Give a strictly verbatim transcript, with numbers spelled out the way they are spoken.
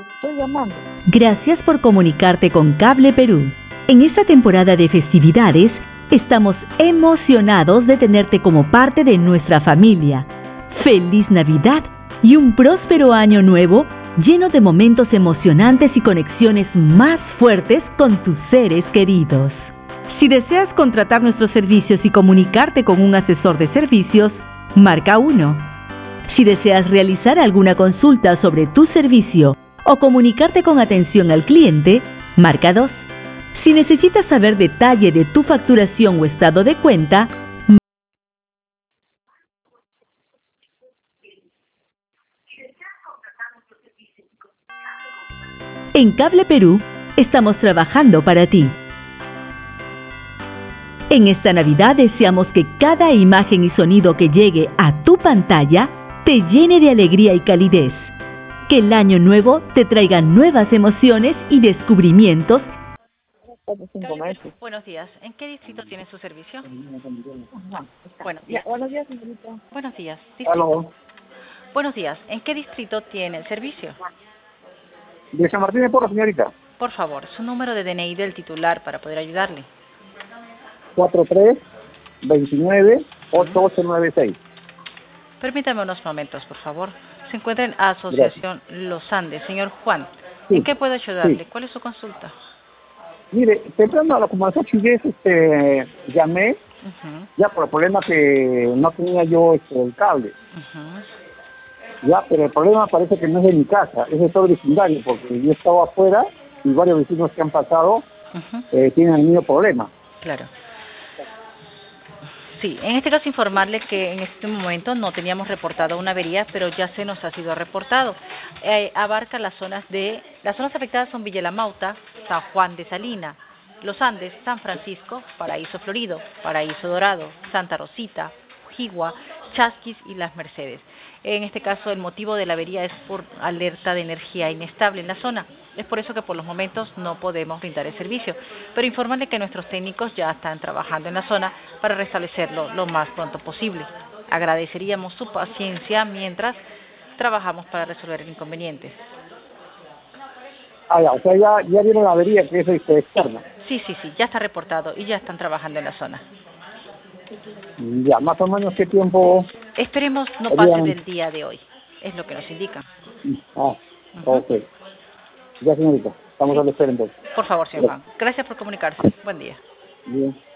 Estoy llamando. Gracias por comunicarte con Cable Perú. En esta temporada de festividades, estamos emocionados de tenerte como parte de nuestra familia. ¡Feliz Navidad y un próspero año nuevo lleno de momentos emocionantes y conexiones más fuertes con tus seres queridos! Si deseas contratar nuestros servicios y comunicarte con un asesor de servicios, marca uno. Si deseas realizar alguna consulta sobre tu servicio o comunicarte con atención al cliente, marca dos. Si necesitas saber detalle de tu facturación o estado de cuenta, en Cable Perú estamos trabajando para ti. En esta Navidad deseamos que cada imagen y sonido que llegue a tu pantalla te llene de alegría y calidez. Que el año nuevo te traiga nuevas emociones y descubrimientos. Buenos días. ¿En qué distrito tiene su servicio? Ajá. Buenos Ya, días. buenos días, señorita. Buenos días. Distrito. Aló, Buenos días. ¿En qué distrito tiene el servicio? de San Martín de Porro, señorita. Por favor, su número de D N I del titular para poder ayudarle. cuatro tres veintinueve ocho ocho nueve seis. Permítame unos momentos, por favor. Se encuentra en Asociación Los Andes. Señor Juan, Sí, ¿en qué puedo ayudarle? sí. ¿Cuál es su consulta? Mire, temprano a la como a las ocho y diez, este, llamé, Ujú, ya por el problema que no tenía yo este, el cable. ujú. Ya, pero el problema parece que no es de mi casa, es de todo el vecindario, porque yo estaba afuera y varios vecinos que han pasado Ujú, eh, tienen el mismo problema. Claro. Sí, en este caso informarle que en este momento no teníamos reportado una avería, pero ya se nos ha sido reportado. Eh, abarca las zonas de, las zonas afectadas son Villa La Mauta, San Juan de Salina, Los Andes, San Francisco, Paraíso Florido, Paraíso Dorado, Santa Rosita, Jigua, Chasquis y Las Mercedes. En este caso, el motivo de la avería es por alerta de energía inestable en la zona. Es por eso que por los momentos no podemos brindar el servicio. Pero informarle que nuestros técnicos ya están trabajando en la zona para restablecerlo lo más pronto posible. Agradeceríamos su paciencia mientras trabajamos para resolver el inconveniente. Ah, ya, o sea, ya, ya vieron la avería que es este, externa. Sí, sí, sí, ya está reportado y ya están trabajando en la zona. Ya, más o menos qué tiempo. Esperemos no pase Habían- del día de hoy, es lo que nos indican. Ah, Ujú. ok. Ya, señorita, estamos Sí. a la espera entonces. Por favor, señor Juan. Gracias por comunicarse. Buen día. Bien.